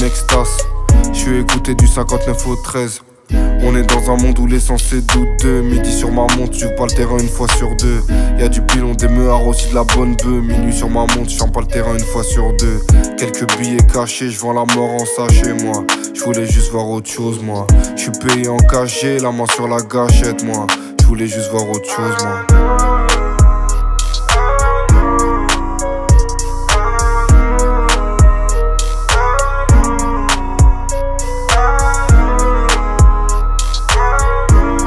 extase. Je suis écouté du 59 au 13. On est dans un monde où l'essence est douteux. Midi sur ma montre, je joue pas le terrain une fois sur deux. Y'a du pilon, des meuhards, aussi de la bonne bœuf. Minuit sur ma montre, je pas le terrain une fois sur deux. Quelques billets cachés, je vends la mort en sachet moi. Je voulais juste voir autre chose moi. Je suis payé en cachet, la main sur la gâchette moi. Je voulais juste voir autre chose moi.